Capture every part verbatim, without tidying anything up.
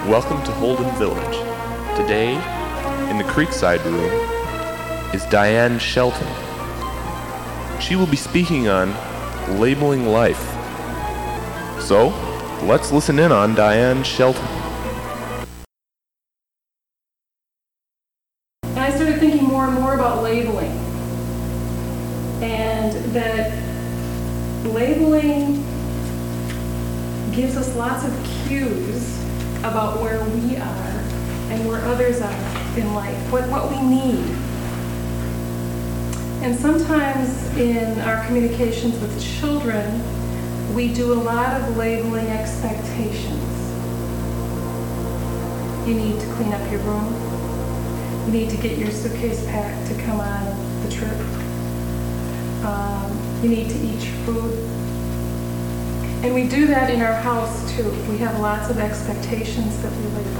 Welcome to Holden Village. Today, in the Creekside Room, is Diane Shelton. She will be speaking on labeling life. So, let's listen in on Diane Shelton. And I started thinking more and more about labeling. And that labeling gives us lots of cues about where we are and where others are in life, what, what we need. And sometimes in our communications with children, we do a lot of labeling expectations. You need to clean up your room. You need to get your suitcase packed to come on the trip. Um, you need to eat your food. And we do that in our house too. We have lots of expectations that we label.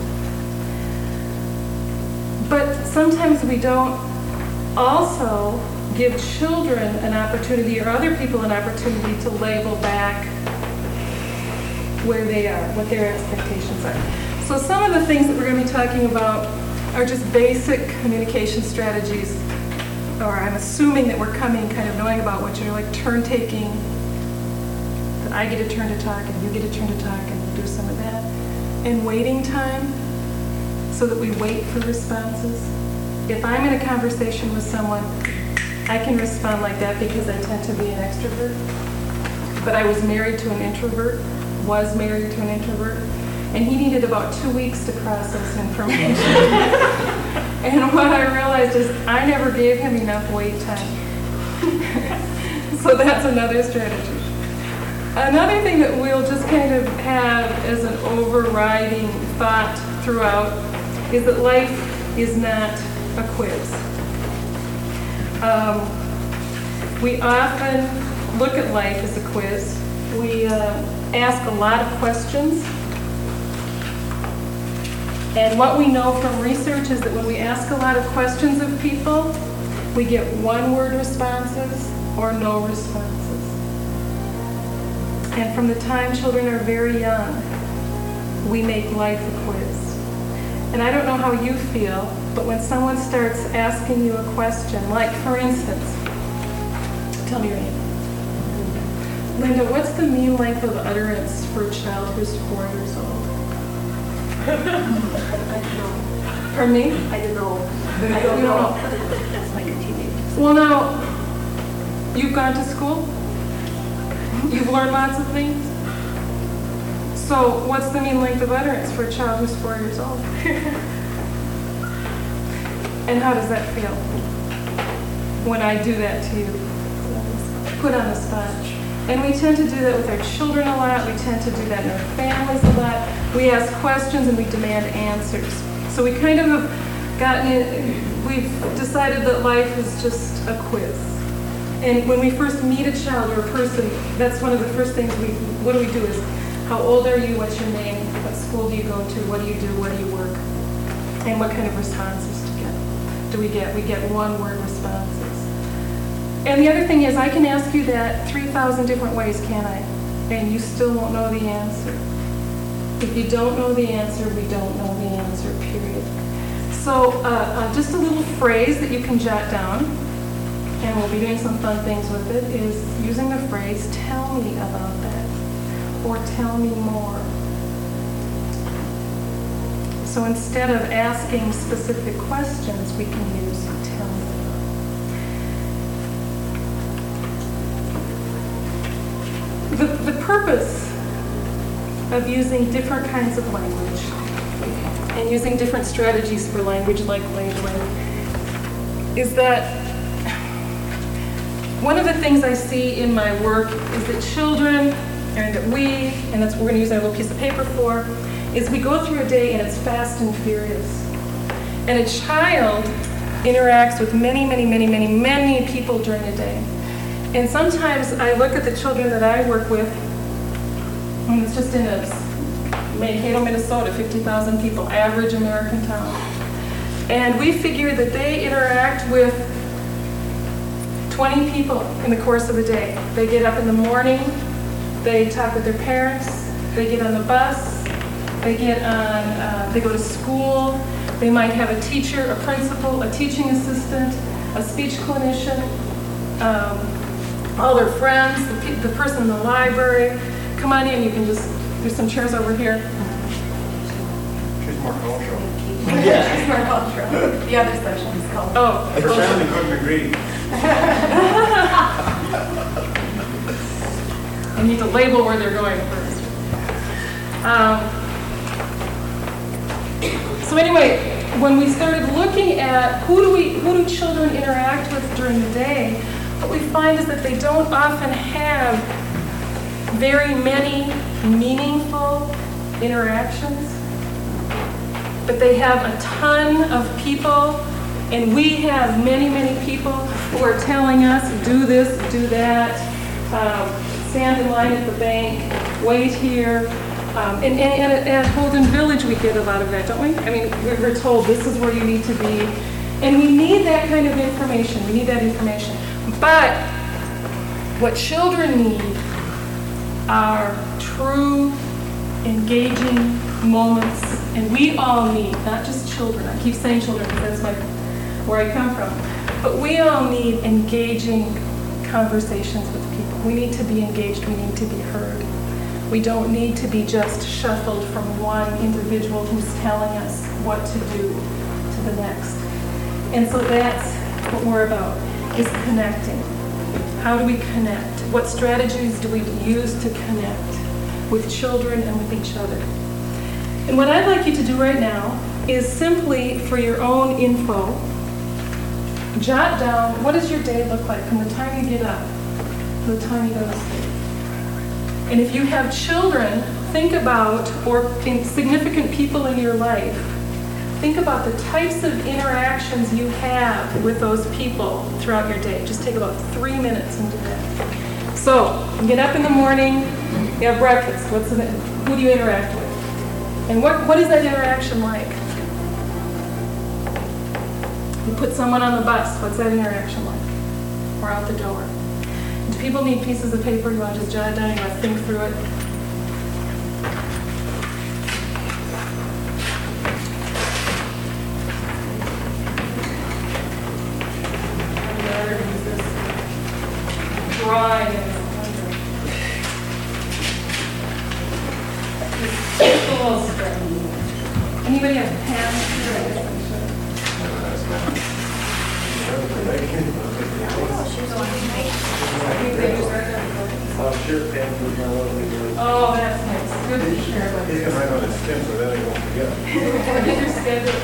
But sometimes we don't also give children an opportunity or other people an opportunity to label back where they are, what their expectations are. So some of the things that we're going to be talking about are just basic communication strategies, or I'm assuming that we're coming kind of knowing about what you're like turn taking. I get a turn to talk and you get a turn to talk and we'll do some of that. And waiting time, so that we wait for responses. If I'm in a conversation with someone, I can respond like that because I tend to be an extrovert. But I was married to an introvert, was married to an introvert, and he needed about two weeks to process information. And what I realized is I never gave him enough wait time. So that's another strategy. Another thing that we'll just kind of have as an overriding thought throughout is that life is not a quiz. Um, we often look at life as a quiz. We uh, ask a lot of questions. And what we know from research is that when we ask a lot of questions of people, we get one-word responses or no responses. And from the time children are very young, we make life a quiz. And I don't know how you feel, but when someone starts asking you a question, like for instance, tell me your name. Linda, what's the mean length of utterance for a child who's four years old? I don't know. Pardon me? I don't know. I don't know. That's like a teenager. Well, now, you've gone to school? You've learned lots of things? So what's the mean length of utterance for a child who's four years old? And how does that feel when I do that to you? Put on the spot. And we tend to do that with our children a lot. We tend to do that in our families a lot. We ask questions and we demand answers. So we kind of have gotten it, we've decided that life is just a quiz. And when we first meet a child or a person, that's one of the first things we, what do we do is, how old are you, what's your name, what school do you go to, what do you do, where do you work, and what kind of responses do, get, do we get? We get one-word responses. And the other thing is, I can ask you that three thousand different ways, can I? And you still won't know the answer. If you don't know the answer, we don't know the answer, period. So uh, uh, just a little phrase that you can jot down, and we'll be doing some fun things with it, is using the phrase, tell me about that, or tell me more. So instead of asking specific questions, we can use tell me. The, the purpose of using different kinds of language and using different strategies for language like labeling is that one of the things I see in my work is that children, and that we, and that's what we're going to use our little piece of paper for, is we go through a day and it's fast and furious. And a child interacts with many, many, many, many, many people during a day. And sometimes I look at the children that I work with, and it's just in a Mankato, Minnesota, fifty thousand people, average American town. And we figure that they interact with twenty people in the course of a day. They get up in the morning, they talk with their parents, they get on the bus, they get on, uh, they go to school, they might have a teacher, a principal, a teaching assistant, a speech clinician, um, all their friends, the, pe- the person in the library. Come on in, you can just, there's some chairs over here. She's more cultural. Yeah, she's more cultural. The other section is called. Oh. Her family couldn't agree. I need to label where they're going first. Um, so anyway, when we started looking at who do we, who do children interact with during the day, what we find is that they don't often have very many meaningful interactions, but they have a ton of people, and we have many, many people who are telling us, do this, do that, um, stand in line at the bank, wait here. Um, and, and, and at Holden Village, we get a lot of that, don't we? I mean, we're we're told this is where you need to be. And we need that kind of information. We need that information. But what children need are true, engaging moments. And we all need, not just children. I keep saying children because that's my, where I come from. But we all need engaging conversations with people. We need to be engaged. We need to be heard. We don't need to be just shuffled from one individual who's telling us what to do to the next. And so that's what we're about, is connecting. How do we connect? What strategies do we use to connect with children and with each other? And what I'd like you to do right now is simply, for your own info, jot down what does your day look like from the time you get up to the time you go to sleep. And if you have children, think about, or significant people in your life, think about the types of interactions you have with those people throughout your day. Just take about three minutes and do that. So, you get up in the morning, you have breakfast. What's the, who do you interact with? And what, what is that interaction like? You put someone on the bus, what's that interaction like? Or out the door? Do people need pieces of paper? You want to just jot it down? You want to think through it? Drawing and anybody have pens? Oh, that's nice. Good to share with He's gonna write on his skin so that he won't forget. Get your schedule.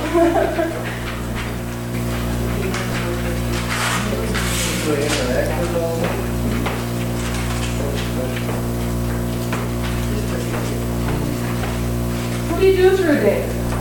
What do you do through a day?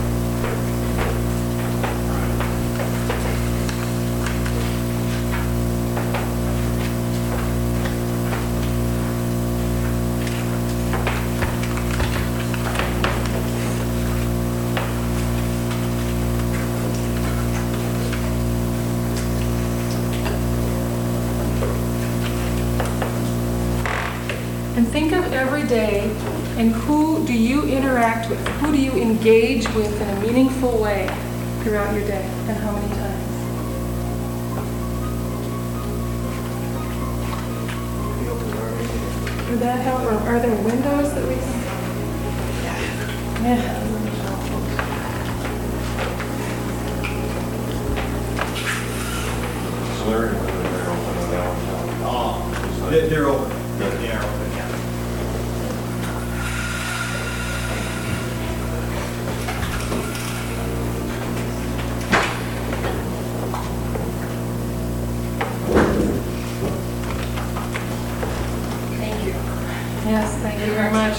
And think of every day, and who do you interact with? Who do you engage with in a meaningful way throughout your day, and how many times? Would that help? Or are there windows that we can? Yeah. So they're, they're open and they're open. They're they're open. They are open, yeah. Thank you. Yes, thank you very much.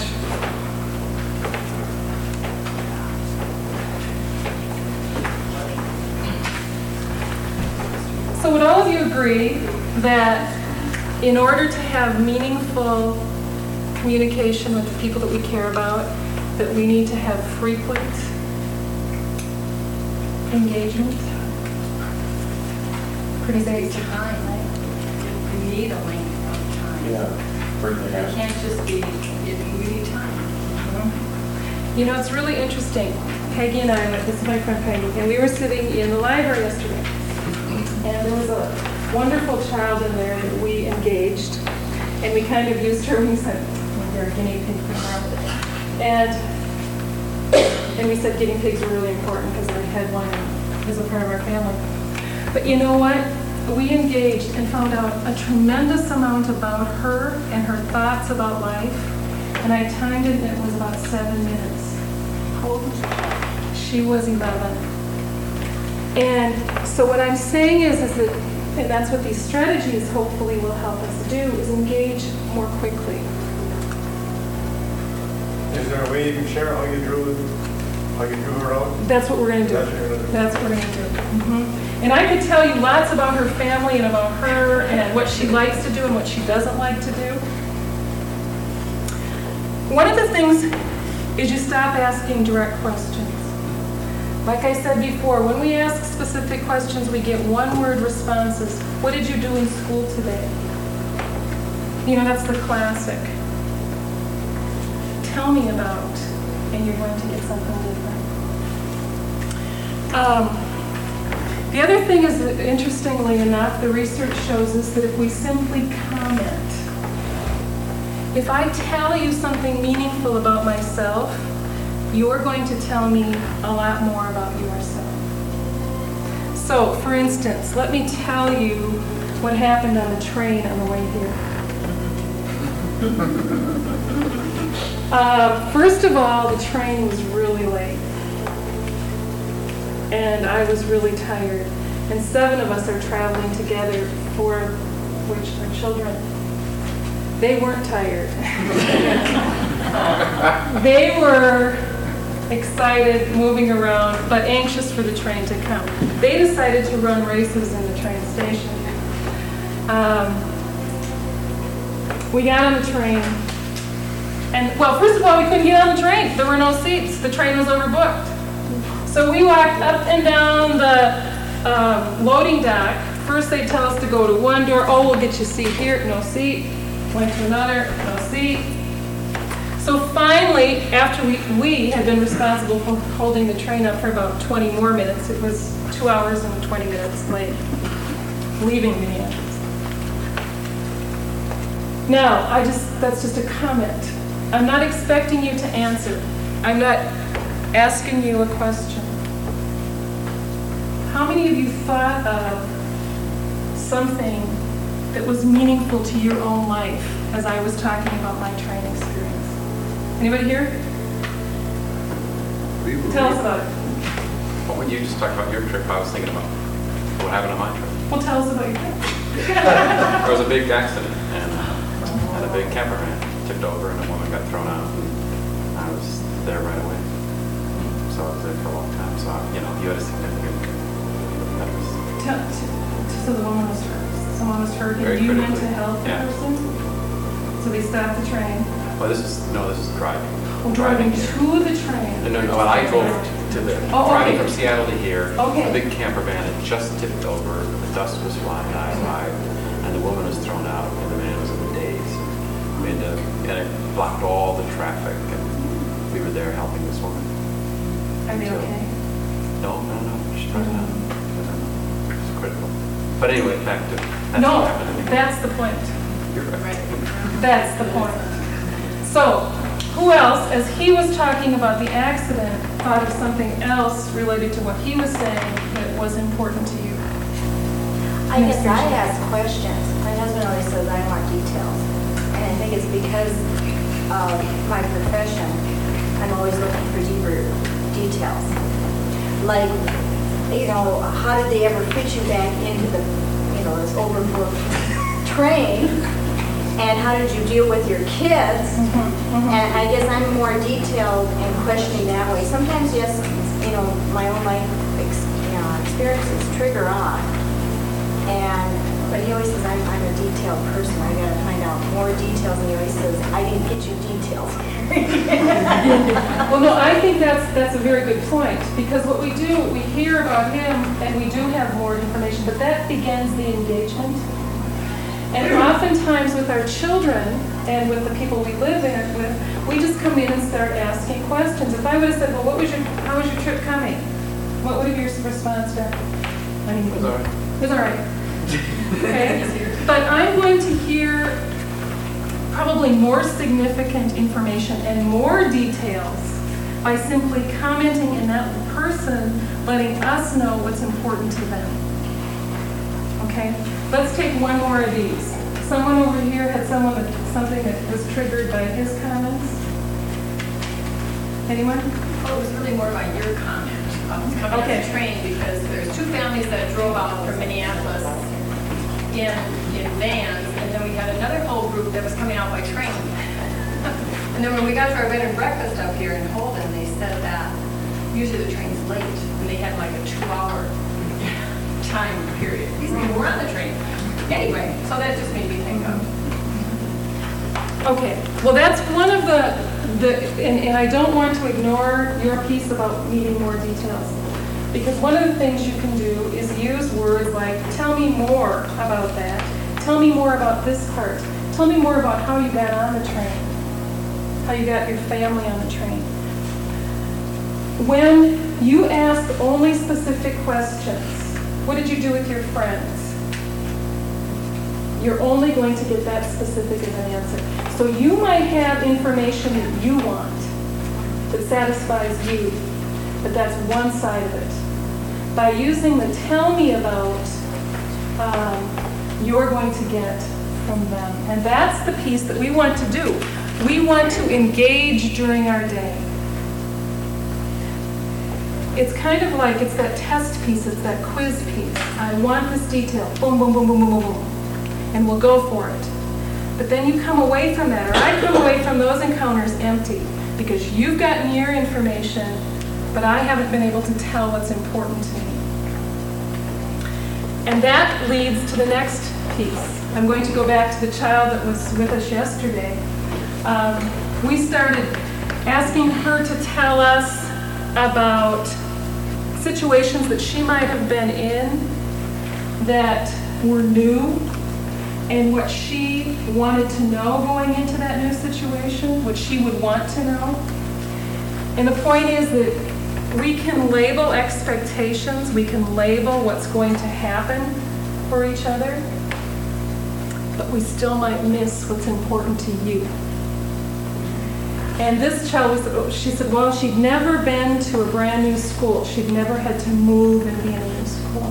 So would all of you agree that in order to have meaningful communication with the people that we care about, that we need to have frequent engagement? Pretty Takes basic. time, right? We need a length of time. Yeah. Bring the It house. can't just be, it- we need time. You know, it's really interesting. Peggy and I, this is my friend Peggy, and we were sitting in the library yesterday. And there was a wonderful child in there that we engaged. And we kind of used her, we said, well, you're a guinea pig for her. And, and we said guinea pigs were really important because I had one as a part of our family. But you know what? We engaged and found out a tremendous amount about her and her thoughts about life. And I timed it, and it was about seven minutes. How old was she? She was eleven. And so what I'm saying is, is that, and that's what these strategies hopefully will help us do, is engage more quickly. Is there a way you can share how you drew it, how you drew her out? That's what we're going to do. That's what you're gonna do. That's what we're going to do. Mhm. And I could tell you lots about her family and about her and what she likes to do and what she doesn't like to do. One of the things is you stop asking direct questions. Like I said before, when we ask specific questions, we get one-word responses. What did you do in school today? You know, that's the classic. Tell me about, and you're going to get something different. Um, the other thing is that, interestingly enough, the research shows us that if we simply comment, if I tell you something meaningful about myself, you're going to tell me a lot more about yourself. So, for instance, let me tell you what happened on the train on the way here. uh, first of all, the train was really late. And I was really tired. And seven of us are traveling together for which are children. They weren't tired. They were excited, moving around, but anxious for the train to come. They decided to run races in the train station. Um, we got on the train, and well, first of all, we couldn't get on the train. There were no seats. The train was overbooked. So we walked up and down the um, loading dock. First they tell us to go to one door. Oh, we'll get you a seat here. No seat. Went to another. No seat. So finally, after we, we had been responsible for holding the train up for about twenty more minutes, it was two hours and twenty minutes late, leaving Minneapolis. Now, I just, that's just a comment. I'm not expecting you to answer. I'm not asking you a question. How many of you thought of something that was meaningful to your own life as I was talking about my train experience? Anybody here? Tell us about it. Well, when you just talked about your trip, I was thinking about what happened on my trip. Well, tell us about your trip. There was a big accident, and, uh, and a big camper van tipped over, and a woman got thrown out. And I was there right away. So I was there for a long time. So, you know, you had a significant, that was Tell, t- so the woman was hurt. Someone was hurt, Very and you went to critically. help the Yeah. person? So they stopped the train. well, this is, no, this is driving. Well, driving here. to the train. No, no, no, well, I drove to the, Oh, driving okay. from Seattle to here. Okay. A big camper van had just tipped over, the dust was flying, I arrived, and the woman was thrown out, and the man was in a daze. We had to, and it blocked all the traffic, and we were there helping this woman. Are they So- okay? No, no, no, she tried out. It's critical. But anyway, back to, that's No, what happened to me. that's the point. You're right. That's the point. So, who else, as he was talking about the accident, thought of something else related to what he was saying that was important to you? I guess I ask questions. My husband always says I want details. And I think it's because of my profession, I'm always looking for deeper details. Like, you know, how did they ever fit you back into the, you know, this overbooked train? And how did you deal with your kids? And I guess I'm more detailed and questioning that way. Sometimes, yes, you know, my own life ex- you know, experiences trigger on. And, but he always says, I'm, I'm a detailed person. I gotta find out more details. And he always says, I didn't get you details. Well, no, I think that's, that's a very good point, because what we do, we hear about him, and we do have more information, but that begins the engagement. And oftentimes with our children and with the people we live in with, we just come in and start asking questions. If I would have said, well, what was your, how was your trip coming? What would have your response been? I mean, It was all right. It was all right. Okay? But I'm going to hear probably more significant information and more details by simply commenting and that person letting us know what's important to them. Okay? Let's take one more of these. Someone over here had someone that, something that was triggered by his comments? Anyone? Well, it was really more about your comment. I was coming on Okay. the train because there's two families that drove out from Minneapolis in, in vans, and then we had another whole group that was coming out by train. And then when we got to our bed and breakfast up here in Holden, they said that usually the train's late, and they had like a two-hour time period. These people were on the train. Anyway, so that just made me think of. Okay, well, that's one of the, the and, and I don't want to ignore your piece about needing more details. Because one of the things you can do is use words like, tell me more about that. Tell me more about this part. Tell me more about how you got on the train. How you got your family on the train. When you ask only specific questions, what did you do with your friends? You're only going to get that specific of an answer. So you might have information that you want, that satisfies you, but that's one side of it. By using the tell me about, um, you're going to get from them. And that's the piece that we want to do. We want to engage during our day. It's kind of like, it's that test piece, it's that quiz piece. I want this detail, boom, boom, boom, boom, boom, boom, boom, and we'll go for it. But then you come away from that, or I come away from those encounters empty, because you've gotten your information, but I haven't been able to tell what's important to me. And that leads to the next piece. I'm going to go back to the child that was with us yesterday. Um, we started asking her to tell us about situations that she might have been in that were new, and what she wanted to know going into that new situation, what she would want to know. And the point is that we can label expectations, we can label what's going to happen for each other, but we still might miss what's important to you. And this child was, she said, well, she'd never been to a brand new school. She'd never had to move and be in a new school.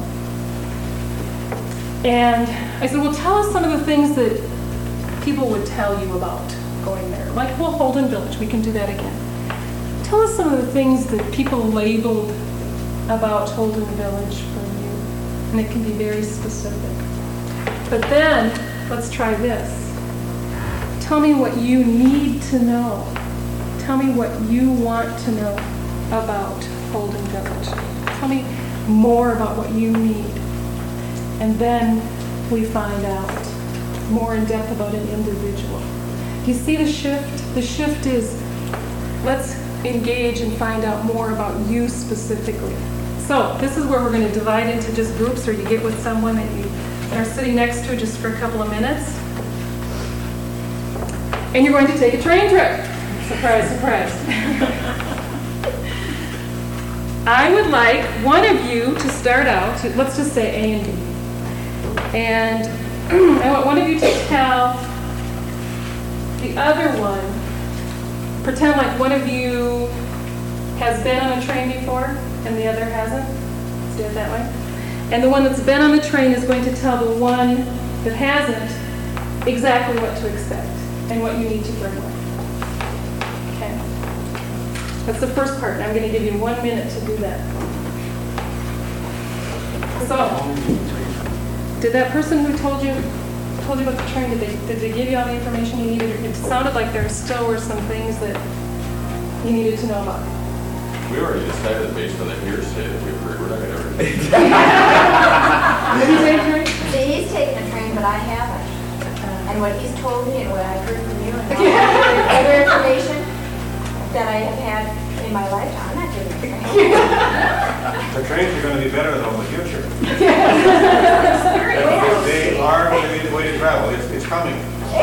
And I said, well, tell us some of the things that people would tell you about going there. Like, well, Holden Village, we can do that again. Tell us some of the things that people labeled about Holden Village for you. And it can be very specific. But then, let's try this. Tell me what you need to know. Tell me what you want to know about Holden Village. Tell me more about what you need. And then we find out more in depth about an individual. Do you see the shift? The shift is, let's engage and find out more about you specifically. So this is where we're going to divide into just groups, or you get with someone that you are sitting next to just for a couple of minutes. And you're going to take a train trip. Surprise, surprise. I would like one of you to start out, let's just say A and B. And I want one of you to tell the other one, pretend like one of you has been on a train before and the other hasn't. Let's do it that way. And the one that's been on the train is going to tell the one that hasn't exactly what to expect and what you need to bring with. Okay? That's the first part, and I'm going to give you one minute to do that. So, did that person who told you told you about the train, did they, did they give you all the information you needed? It sounded like there still were some things that you needed to know about. We already decided based on the hearsay that we were, we're not going to ever. Did you take a train? See, he's taken a train, but I haven't. And what he's told me and what I've heard from you and all the other information that I have had in my lifetime, I'm not taking a train. The trains are going to be better though in the future. Well, They are going to be the way to travel, it's, it's coming.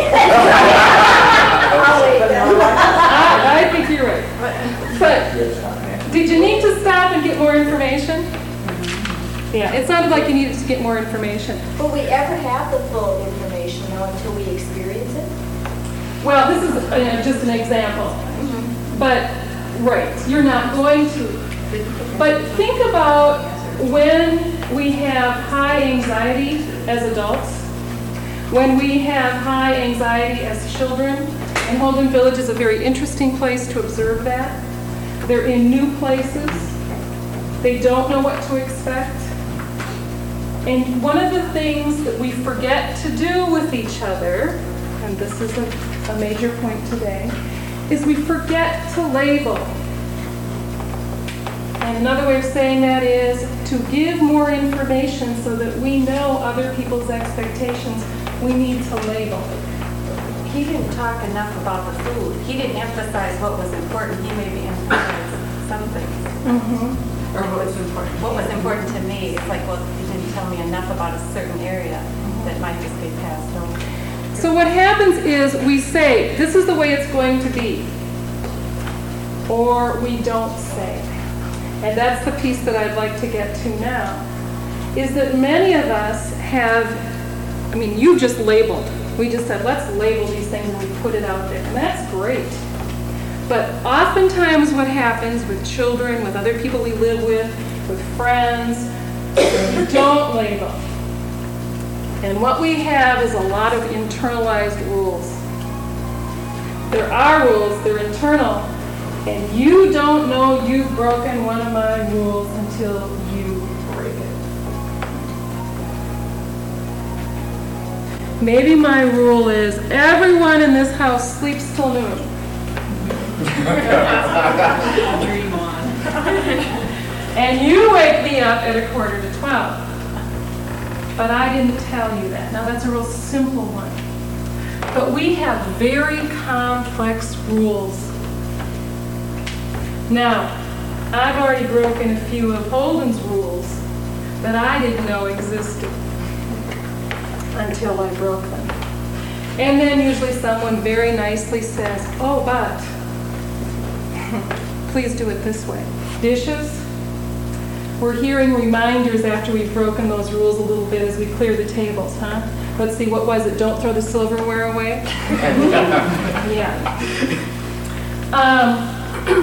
I, I think you're right. But did you need to stop and get more information? Yeah, it sounded like you needed to get more information. Will we ever have the full information though until we experience it? Well, this is uh, just an example. But, right, you're not going to. But think about when we have high anxiety as adults, when we have high anxiety as children, and Holden Village is a very interesting place to observe that. They're in new places. They don't know what to expect. And one of the things that we forget to do with each other, and this is a, a major point today, is we forget to label. And another way of saying that is to give more information so that we know other people's expectations. We need to label. He didn't talk enough about the food. He didn't emphasize what was important. He maybe emphasized some things. Mm-hmm. Or what was important. What was important to me. It's like, well, he didn't tell me enough about a certain area that might just be passed over. So what happens is we say, this is the way it's going to be. Or we don't say. And that's the piece that I'd like to get to now, is that many of us have, I mean, you just labeled. We just said, let's label these things and we put it out there. And that's great. But oftentimes what happens with children, with other people we live with, with friends, we don't label. And what we have is a lot of internalized rules. There are rules, they're internal, and you don't know you've broken one of my rules until you break it. Maybe my rule is everyone in this house sleeps till noon. Dream on. And you wake me up at a quarter to twelve. But I didn't tell you that. Now that's a real simple one. But we have very complex rules. Now, I've already broken a few of Holden's rules that I didn't know existed until I broke them. And then usually someone very nicely says, oh, but please do it this way. Dishes, we're hearing reminders after we've broken those rules a little bit as we clear the tables, huh? Let's see, what was it? Don't throw the silverware away? Yeah. Um,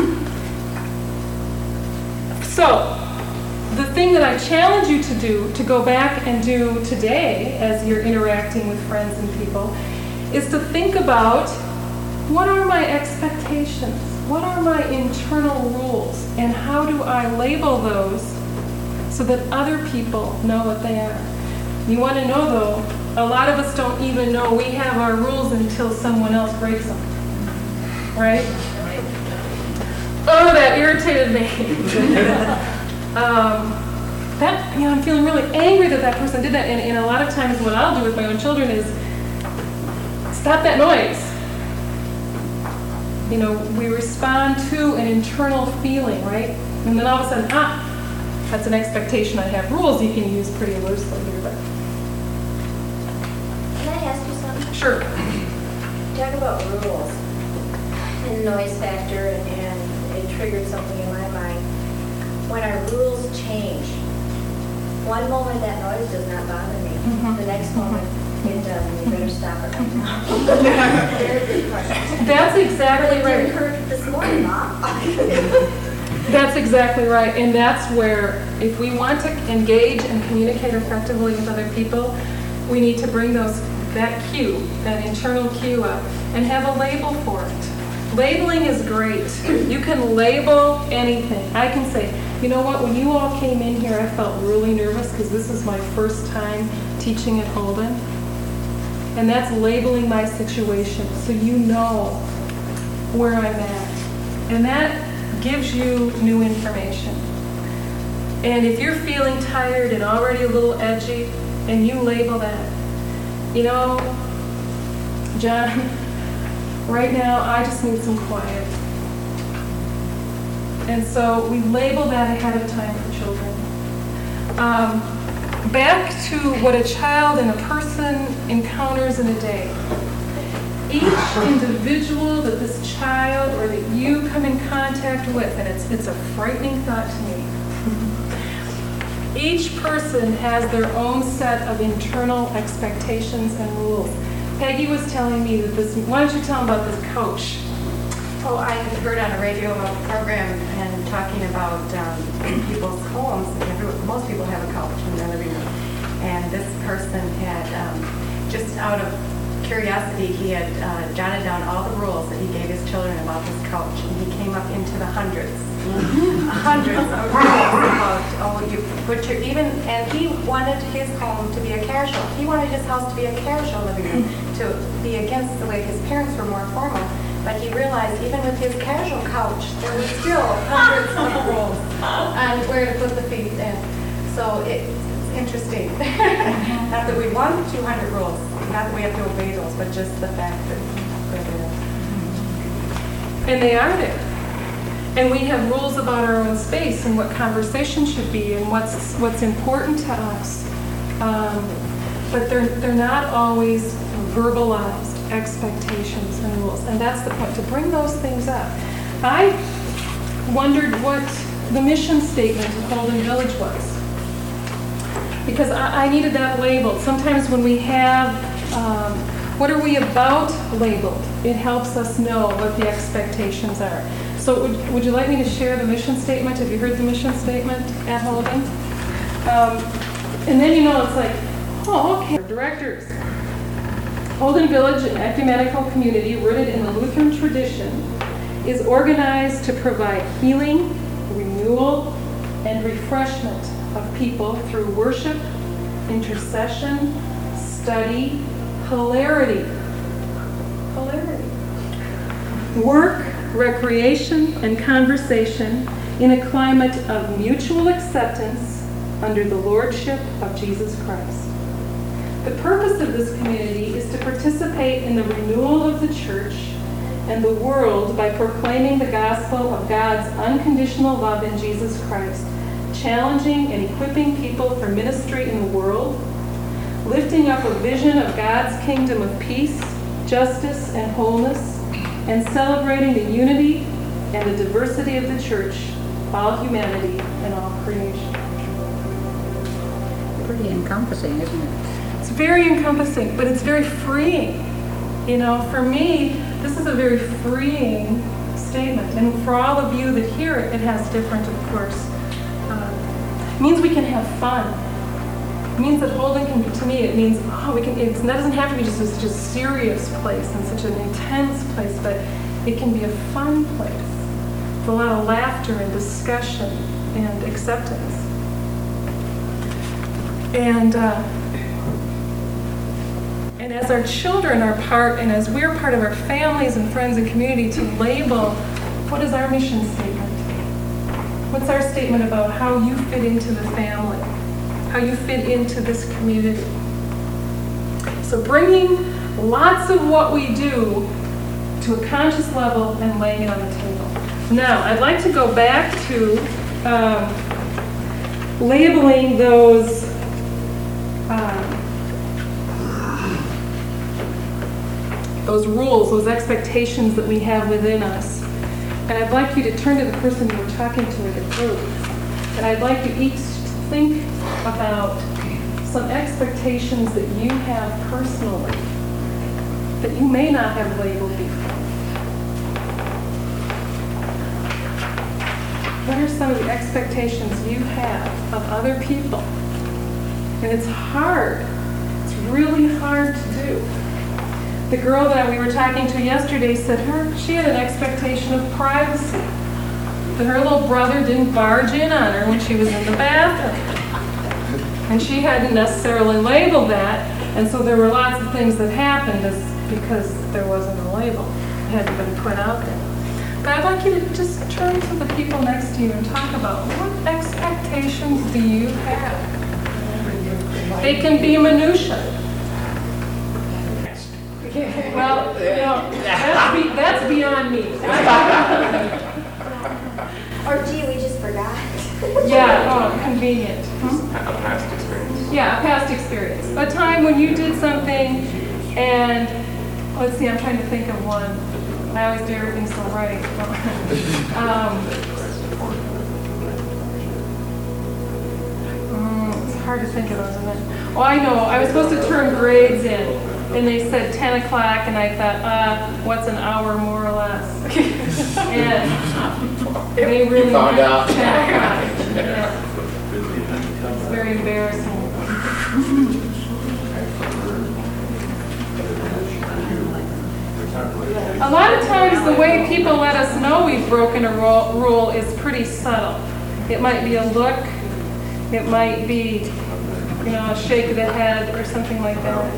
so, the thing that I challenge you to do, to go back and do today as you're interacting with friends and people, is to think about, what are my expectations? What are my internal rules? And how do I label those so that other people know what they are? You want to know, though, a lot of us don't even know we have our rules until someone else breaks them. Right? Oh, that irritated me. um, that, you know, I'm feeling really angry that that person did that. And, and a lot of times what I'll do with my own children is, stop that noise. You know, we respond to an internal feeling, right? And then all of a sudden, ah, that's an expectation. I have rules you can use pretty loosely here, but. Can I ask you something? Sure. Talk about rules and noise factor, and, and it triggered something in my mind. When our rules change, one moment that noise does not bother me. Mm-hmm. The next moment it does, and you better stop it right now. Very good question. That's exactly You right. heard it this morning, Mom. That's exactly right. And that's where, if we want to engage and communicate effectively with other people, we need to bring those that cue, that internal cue up, and have a label for it. Labeling is great. You can label anything. I can say, you know what, when you all came in here, I felt really nervous because this is my first time teaching at Holden. And that's labeling my situation so you know where I'm at. And that gives you new information. And if you're feeling tired and already a little edgy, and you label that, you know, John, right now I just need some quiet. And so we label that ahead of time for children. Um, back to what a child and a person encounters in a day. Each individual that this child or that you come in contact with, and it's, it's a frightening thought to me, each person has their own set of internal expectations and rules. Peggy was telling me that this, why don't you tell them about this coach? Oh, I had heard on a radio a program and talking about um, in people's homes. Everyone, most people have a couch in their living room. And this person had, um, just out of curiosity, he had uh, jotted down all the rules that he gave his children about this couch. And he came up into the hundreds. Hundreds of rules about, oh, you put your, even, and he wanted his home to be a casual. He wanted his house to be a casual living room, to be against the way his parents were more formal. But he realized even with his casual couch, there were still hundreds of rules on where to put the feet in. So it, it's interesting. Not that we want two hundred rules, not that we have to obey those, but just the fact that they're there. And they are there. And we have rules about our own space and what conversation should be and what's what's important to us. Um, but they're they're not always verbalized expectations and rules. And that's the point, to bring those things up. I wondered what the mission statement of Holden Village was. Because I, I needed that labeled. Sometimes when we have, um, what are we about labeled, it helps us know what the expectations are. So would, would you like me to share the mission statement? Have you heard the mission statement at Holden? Um, and then you know it's like, oh, okay. Directors. Holden Village, an ecumenical community rooted in the Lutheran tradition, is organized to provide healing, renewal, and refreshment of people through worship, intercession, study, hilarity, hilarity, work, recreation, and conversation in a climate of mutual acceptance under the lordship of Jesus Christ. The purpose of this community is to participate in the renewal of the church and the world by proclaiming the gospel of God's unconditional love in Jesus Christ, challenging and equipping people for ministry in the world, lifting up a vision of God's kingdom of peace, justice, and wholeness, and celebrating the unity and the diversity of the church, all humanity, and all creation. Pretty encompassing, isn't it? It's very encompassing, but it's very freeing. You know, for me, this is a very freeing statement. And for all of you that hear it, it has different, of course. Um, it means we can have fun. It means that Holden can be, to me, it means, oh, we can, it's, that doesn't have to be just such a serious place and such an intense place, but it can be a fun place with a lot of laughter and discussion and acceptance. And, uh, And as our children are part, and as we're part of our families and friends and community, to label, what is our mission statement? What's our statement about how you fit into the family? How you fit into this community? So bringing lots of what we do to a conscious level and laying it on the table. Now, I'd like to go back to um, labeling those um, those rules, those expectations that we have within us. And I'd like you to turn to the person you were talking to in the group. And I'd like you each to think about some expectations that you have personally that you may not have labeled before. What are some of the expectations you have of other people? And it's hard. It's really hard to do. The girl that we were talking to yesterday said her she had an expectation of privacy. That her little brother didn't barge in on her when she was in the bathroom. And she hadn't necessarily labeled that, and so there were lots of things that happened as, because there wasn't a label. It hadn't been put out there. But I'd like you to just turn to the people next to you and talk about what expectations do you have? They can be minutiae. Well, you know, that's, be, that's beyond me. Or gee, we just forgot. Yeah, oh, convenient. Hmm? A past experience. Yeah, yeah, a past experience. A time when you did something and, let's see, I'm trying to think of one. I always do everything so right. um, mm, it's hard to think of those, isn't it? Oh, I know. I was supposed to turn grades in, and they said ten o'clock, and I thought, uh, what's an hour more or less? And they really found meant out. ten o'clock. Yeah. It's very embarrassing. A lot of times the way people let us know we've broken a ro- rule is pretty subtle. It might be a look, it might be, you know, a shake of the head or something like that.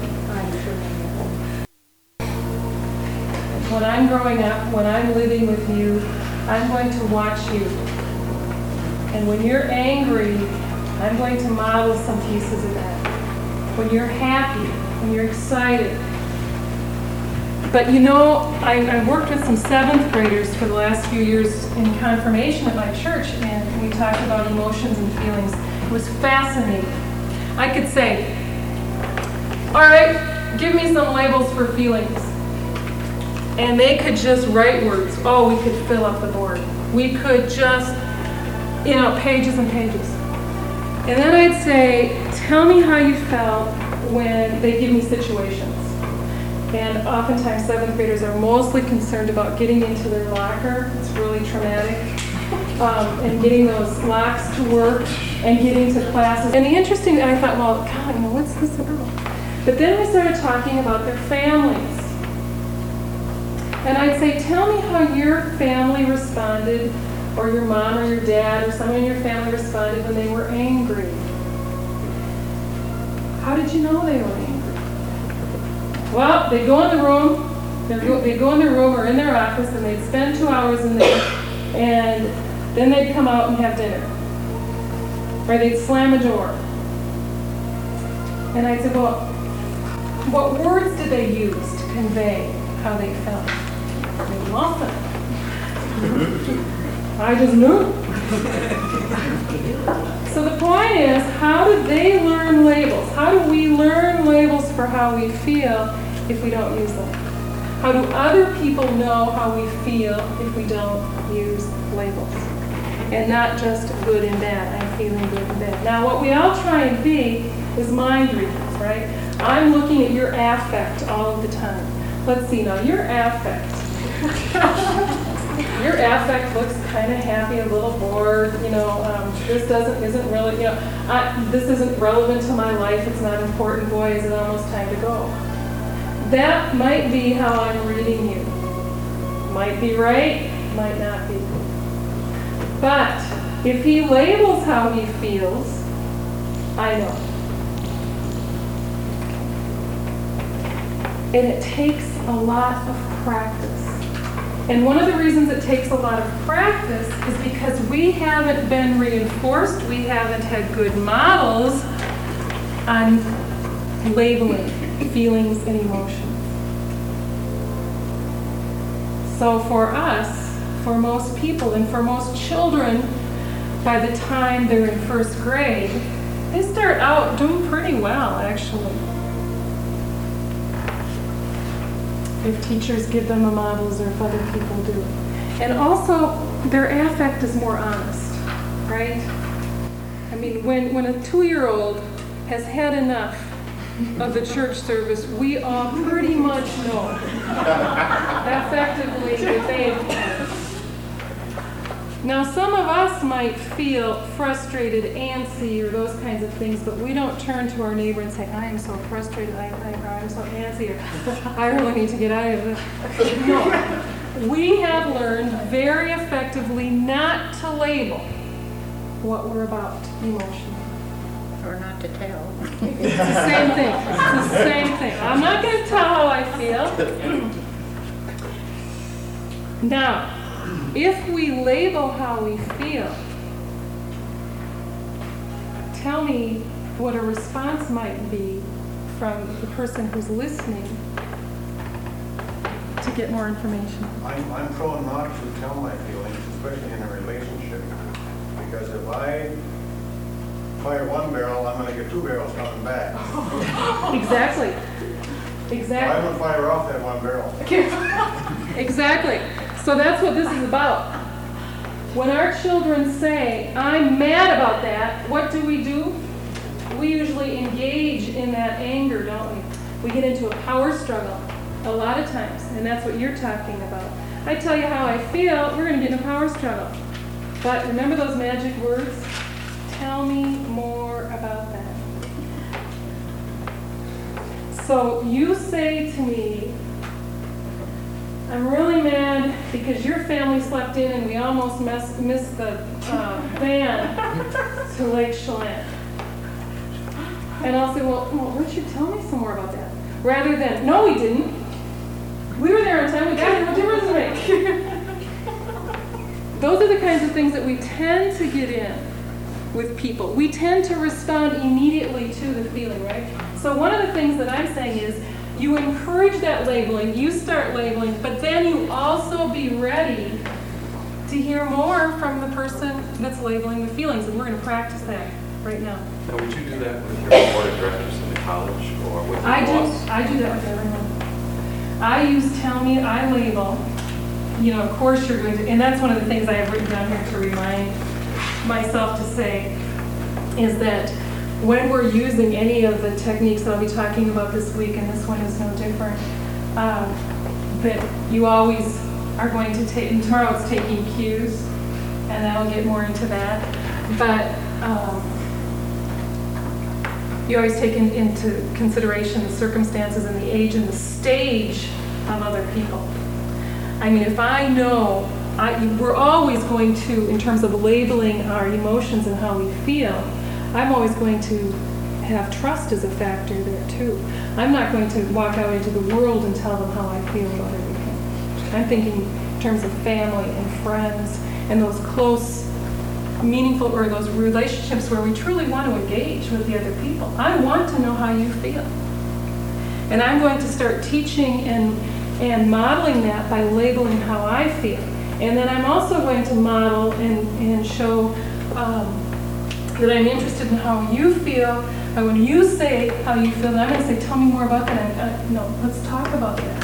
When I'm growing up, when I'm living with you, I'm going to watch you. And when you're angry, I'm going to model some pieces of that. When you're happy, when you're excited. But you know, I, I worked with some seventh graders for the last few years in confirmation at my church, and we talked about emotions and feelings. It was fascinating. I could say, all right, give me some labels for feelings. And they could just write words. Oh, we could fill up the board. We could just, you know, pages and pages. And then I'd say, tell me how you felt when they give me situations. And oftentimes seventh graders are mostly concerned about getting into their locker. It's really traumatic. Um, and getting those locks to work and getting to classes. And the interesting thing, I thought, well, God, you know, what's this about? But then we started talking about their families. And I'd say, tell me how your family responded, or your mom or your dad or someone in your family responded when they were angry. How did you know they were angry? Well, they'd go in the room, they'd go, they'd go in their room or in their office, and they'd spend two hours in there, and then they'd come out and have dinner. Or they'd slam a door. And I'd say, well, what words did they use to convey how they felt? They loved it. I just knew. So the point is, how did they learn labels? How do we learn labels for how we feel if we don't use them? How do other people know how we feel if we don't use labels? And not just good and bad. I'm feeling good and bad. Now, what we all try and be is mind readers, right? I'm looking at your affect all of the time. Let's see now, your affect. Your affect looks kind of happy, a little bored, you know, um, this doesn't, isn't really, you know, I, this isn't relevant to my life, it's not important, boy, is it almost time to go. That might be how I'm reading you. Might be right, might not be. But if he labels how he feels, I know. And it takes a lot of practice. And one of the reasons it takes a lot of practice is because we haven't been reinforced, we haven't had good models on labeling feelings and emotions. So for us, for most people, and for most children, by the time they're in first grade, they start out doing pretty well, actually. If teachers give them the models or if other people do. And also, their affect is more honest, right? I mean, when, when a two-year-old has had enough of the church service, we all pretty much know effectively that they've. Now, some of us might feel frustrated, antsy, or those kinds of things, but we don't turn to our neighbor and say, I am so frustrated, I, I, I'm so antsy, or I really need to get out of this. No. We have learned very effectively not to label what we're about emotionally. Or not to tell. It's the same thing. It's the same thing. I'm not going to tell how I feel. Now, if we label how we feel, tell me what a response might be from the person who's listening to get more information. I'm, I'm prone not to tell my feelings, especially in a relationship, because if I fire one barrel, I'm gonna get two barrels coming back. Exactly. I Exactly. would fire off that one barrel. Exactly. So that's what this is about. When our children say, I'm mad about that, what do we do? We usually engage in that anger, don't we? We get into a power struggle a lot of times, and that's what you're talking about. I tell you how I feel, we're going to get in a power struggle. But remember those magic words? Tell me more about that. So you say to me, I'm really mad because your family slept in and we almost mess, missed the uh, van to Lake Chelan. And I'll say, well, well, Richard, tell me some more about that. Rather than, no, we didn't. We were there on time. We got it. What difference does it make? Those are the kinds of things that we tend to get in with people. We tend to respond immediately to the feeling, right? So one of the things that I'm saying is, you encourage that labeling, you start labeling, but then you also be ready to hear more from the person that's labeling the feelings, and we're going to practice that right now. Now, would you do that with your board of directors in the college or with your I do, boss? I do that with everyone. I use tell me, I label. You know, of course you're going to, and that's one of the things I have written down here to remind myself to say, is that when we're using any of the techniques that I'll be talking about this week, and this one is no different, um, that you always are going to take, and tomorrow it's taking cues, and I'll get more into that, but um, you always take in, into consideration the circumstances and the age and the stage of other people. I mean, if I know, I, we're always going to, in terms of labeling our emotions and how we feel, I'm always going to have trust as a factor there too. I'm not going to walk out into the world and tell them how I feel about everything. I'm thinking in terms of family and friends and those close, meaningful, or those relationships where we truly want to engage with the other people. I want to know how you feel. And I'm going to start teaching and, and modeling that by labeling how I feel. And then I'm also going to model and, and show um, that I'm interested in how you feel. And when you say how you feel, then I'm going to say, tell me more about that. I, I, no, let's talk about that.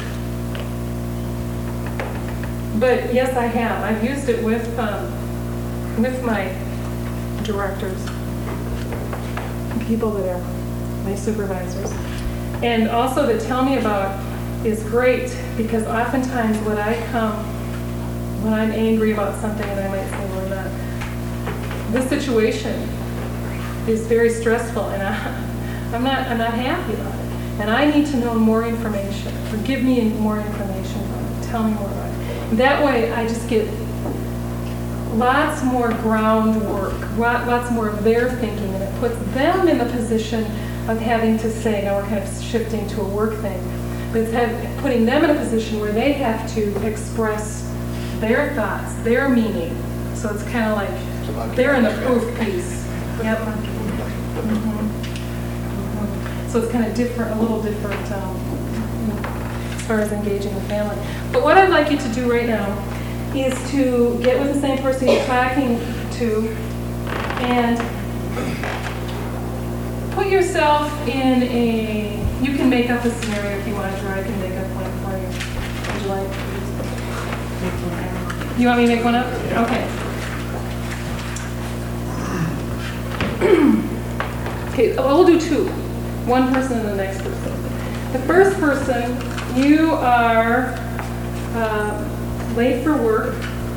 But yes, I have. I've used it with um, with my directors, people that are my supervisors. And also to tell me about is great, because oftentimes when I come, when I'm angry about something, and I might say, well, that this situation is very stressful, and I, I'm not, I'm not happy about it, and I need to know more information, or give me more information about it, tell me more about it. That way, I just get lots more groundwork, lots more of their thinking, and it puts them in the position of having to say, now we're kind of shifting to a work thing, but it's have, putting them in a position where they have to express their thoughts, their meaning. So it's kind of like they're in the proof piece. Yep. Mm-hmm. Mm-hmm. So it's kind of different, a little different um, as far as engaging the family. But what I'd like you to do right now is to get with the same person you're talking to and put yourself in a, you can make up a scenario if you want to, or I can make up one for you. Would you like? You want me to make one up? Okay. Okay, we'll do two. One person and the next person. The first person, you are uh, late for work.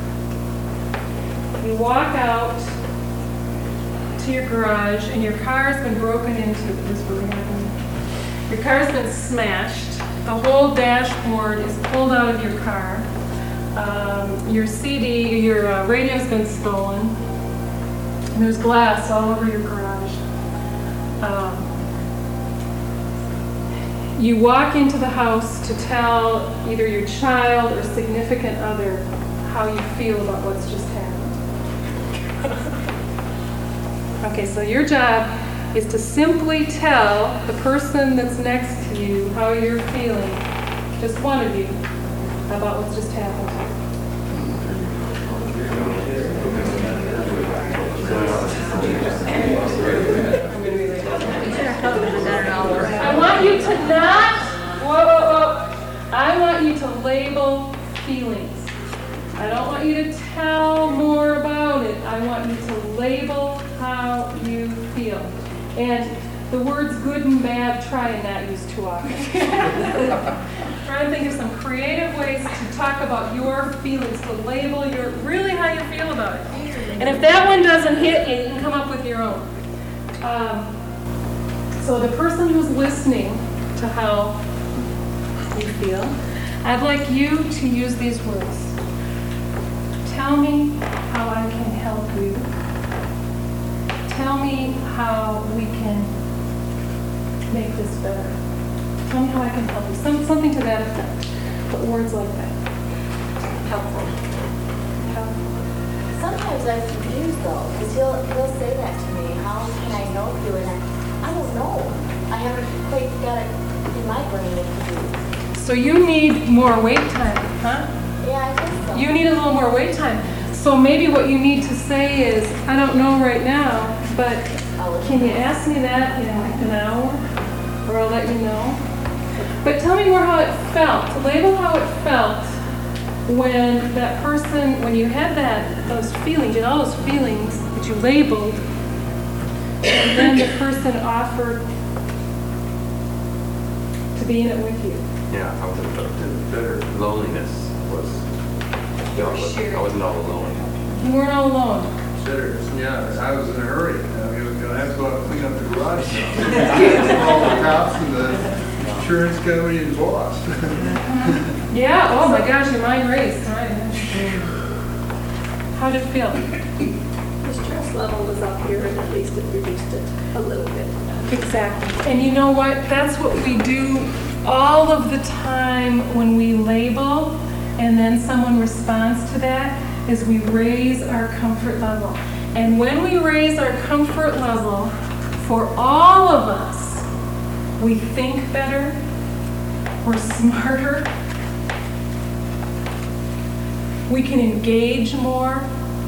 You walk out to your garage and your car has been broken into. This really happened. Your car's been smashed. The whole dashboard is pulled out of your car. Um, your C D, your uh, radio's been stolen. And there's glass all over your garage. Um, you walk into the house to tell either your child or significant other how you feel about what's just happened. Okay, so your job is to simply tell the person that's next to you how you're feeling, just one of you, about what's just happened. how you feel. And the words good and bad, try and not use too often. Try and think of some creative ways to talk about your feelings, to label your really how you feel about it. And if that one doesn't hit you, you can come up with your own. Um, so the person who's listening to how you feel, I'd like you to use these words. Tell me how I can help you. Tell me how we can make this better. Tell me how I can help you. Some, something to that effect. But words like that. Helpful. Helpful. Sometimes I'm confused though, because he'll, he'll say that to me, how can I help you? And I, I don't know. I haven't quite got it in my brain what to do. So you need more wait time, huh? Yeah, I think so. You need a little more wait time. So maybe what you need to say is, I don't know right now, but can you ask me that in an hour? Or I'll let you know. But tell me more how it felt. Label how it felt when that person, when you had that, those feelings, you had all those feelings that you labeled, and then the person offered to be in it with you. Yeah, I wasn't bitter. Loneliness was, you know, I wasn't- I wasn't all alone. You weren't all alone. Consider, yeah, I was in a hurry. I was gonna have to go out and clean up the garage. All the cops and the insurance company and boss. Yeah, oh my gosh, your mind raced, right? How did it feel? The stress level was up here, and at least it reduced it a little bit. Exactly. And you know what? That's what we do all of the time when we label and then someone responds to that, is we raise our comfort level. And when we raise our comfort level, for all of us, we think better, we're smarter, we can engage more.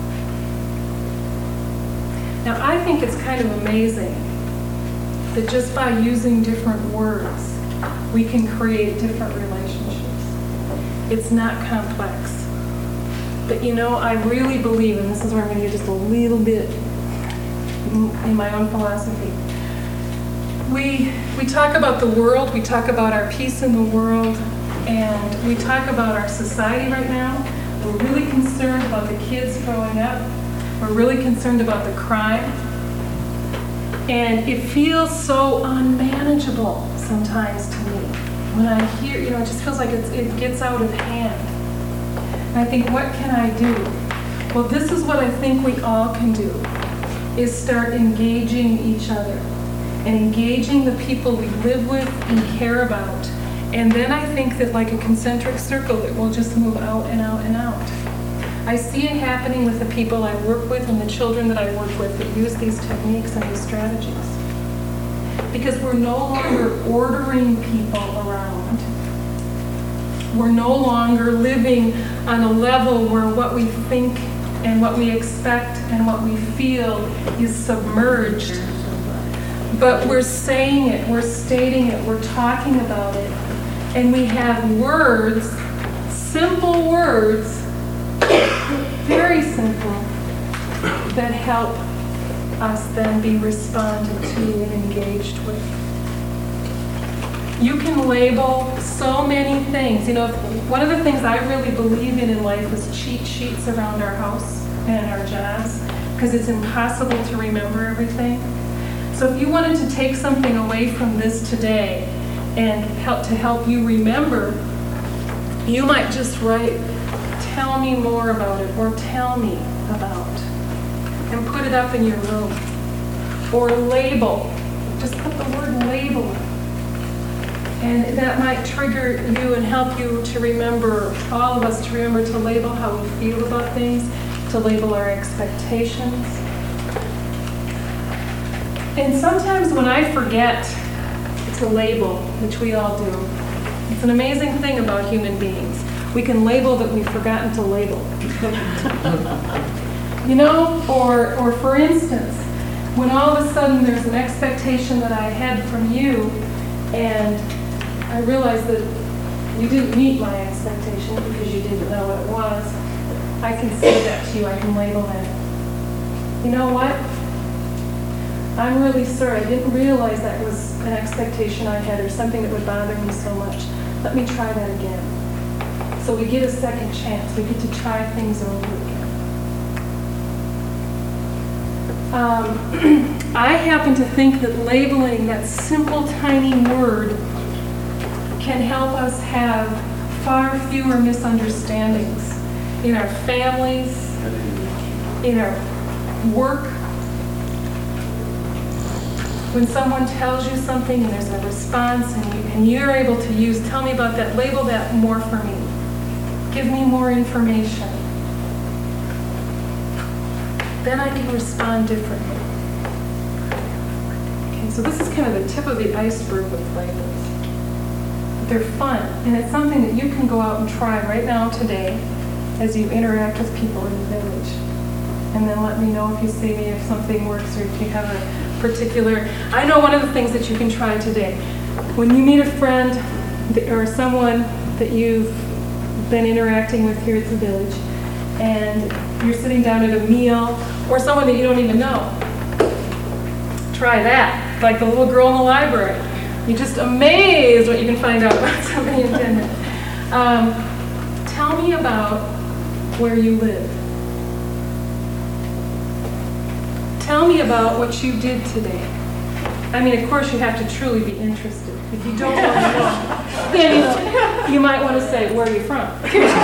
Now, I think it's kind of amazing that just by using different words, we can create different relationships. It's not complex. But you know, I really believe, and this is where I'm going to get just a little bit in my own philosophy. We, we talk about the world, we talk about our peace in the world, and we talk about our society right now. We're really concerned about the kids growing up. We're really concerned about the crime. And it feels so unmanageable sometimes to me. When I hear, you know, it just feels like it's, it gets out of hand. And I think, what can I do? Well, this is what I think we all can do, is start engaging each other and engaging the people we live with and care about. And then I think that like a concentric circle, it will just move out and out and out. I see it happening with the people I work with and the children that I work with that use these techniques and these strategies. Because we're no longer ordering people around. We're no longer living on a level where what we think and what we expect and what we feel is submerged. But we're saying it, we're stating it, we're talking about it. And we have words, simple words, very simple, that help us then be responded to and engaged with. You can label so many things. You know, one of the things I really believe in in life is cheat sheets around our house and our jobs, because it's impossible to remember everything. So if you wanted to take something away from this today and help to help you remember, you might just write, tell me more about it, or tell me about, and put it up in your room. Or label, just put the word label. And that might trigger you and help you to remember, all of us to remember to label how we feel about things, to label our expectations. And sometimes when I forget to label, which we all do, it's an amazing thing about human beings. We can label that we've forgotten to label. You know, or, or for instance, when all of a sudden there's an expectation that I had from you, and I realized that you didn't meet my expectation because you didn't know what it was, I can say that to you, I can label that. You know what? I'm really sorry, I didn't realize that was an expectation I had or something that would bother me so much. Let me try that again. So we get a second chance. We get to try things over again. Um, I happen to think that labeling, that simple, tiny word, can help us have far fewer misunderstandings in our families, in our work. When someone tells you something and there's a response and, you, and you're able to use, tell me about that, label that more for me. Give me more information. Then I can respond differently. Okay, so this is kind of the tip of the iceberg with labels. They're fun, and it's something that you can go out and try right now today as you interact with people in the village. And then let me know if you see me, if something works, or if you have a particular... I know one of the things that you can try today. When you meet a friend or someone that you've been interacting with here at the village, and you're sitting down at a meal, or someone that you don't even know, try that. Like the little girl in the library. You're just amazed what you can find out about somebody in ten minutes. Um, tell me about where you live. Tell me about what you did today. I mean, of course, you have to truly be interested. If you don't want to know, then you, you might want to say, where are you from?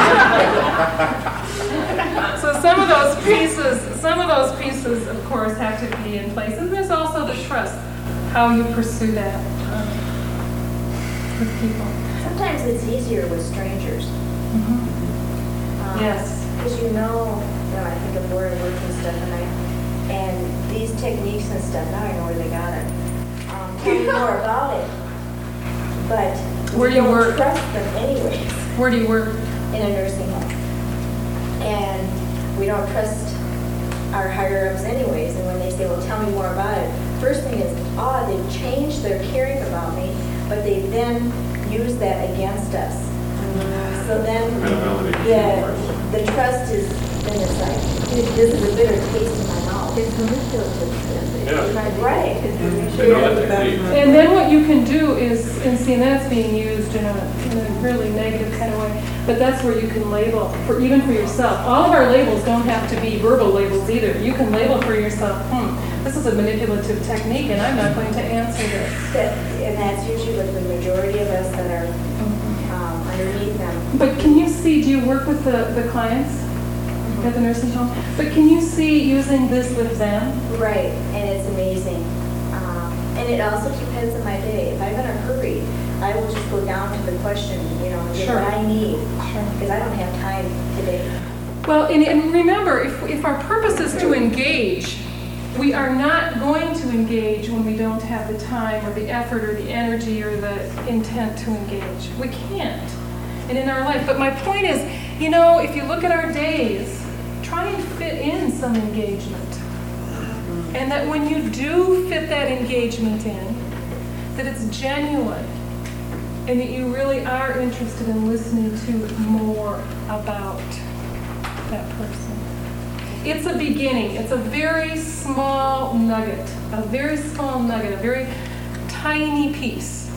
So some of those pieces, some of those pieces, of course, have to be in place. And there's also the trust, how you pursue that um, with people. Sometimes it's easier with strangers. Mm-hmm. Um, Yes. Because you know, you know, I think of where I work and stuff, and I, and these techniques and stuff, now I know where they got it. Um, tell me more about it. But Where we do you don't work? trust them anyways Where do you work? in a nursing home. And we don't trust our higher-ups anyways, and when they say, well, tell me more about it, first thing is, ah, oh, they've changed their caring about me, but they then use that against us. So then, yeah, the trust is, then it's like, this is a bitter taste in my mouth. It's manipulative. Yeah. Right. They know that technique. And then what you can do is, and see, and that's being used in a, in a really negative kind of way, but that's where you can label, for even for yourself. All of our labels don't have to be verbal labels either. You can label for yourself, hmm, this is a manipulative technique and I'm not going to answer this. That, and that's usually with the majority of us that are um, underneath them. But can you see, do you work with the, the clients at the nursing home? But can you see using this with them? Right, and it's amazing. Um, and it also depends on my day. If I'm in a hurry, I will just go down to the question, you know, get Sure. what I need, Sure. because I don't have time today. Well, and, and remember, if, if our purpose is to engage, we are not going to engage when we don't have the time or the effort or the energy or the intent to engage. We can't. And in our life. But my point is, you know, if you look at our days, try and fit in some engagement. And that when you do fit that engagement in, that it's genuine. And that you really are interested in listening to more about that person. It's a beginning. It's a very small nugget, a very small nugget, a very tiny piece.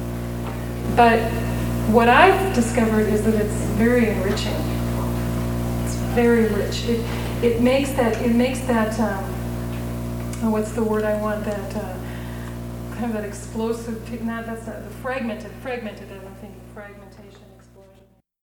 But what I've discovered is that it's very enriching. It's very rich. It it makes that it makes that um, oh, what's the word I want? That uh, kind of that explosive. Not that's not the fragmented. Fragmented. I'm thinking fragmentation.